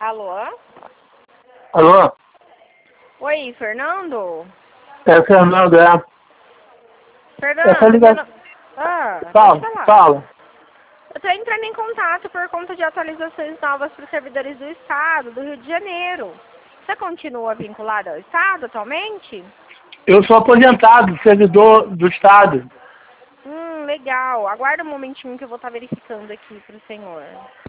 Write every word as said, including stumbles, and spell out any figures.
Alô? Alô? Oi, Fernando? É Fernando, é. Fernando, Essa ligação. meu no- Ah, Fala, pode falar. fala. Eu tô entrando em contato por conta de atualizações novas para os servidores do Estado, do Rio de Janeiro. Você continua vinculado ao Estado atualmente? Eu sou aposentado, servidor do Estado. Hum, legal. Aguarda um momentinho que eu vou estar verificando aqui para o senhor.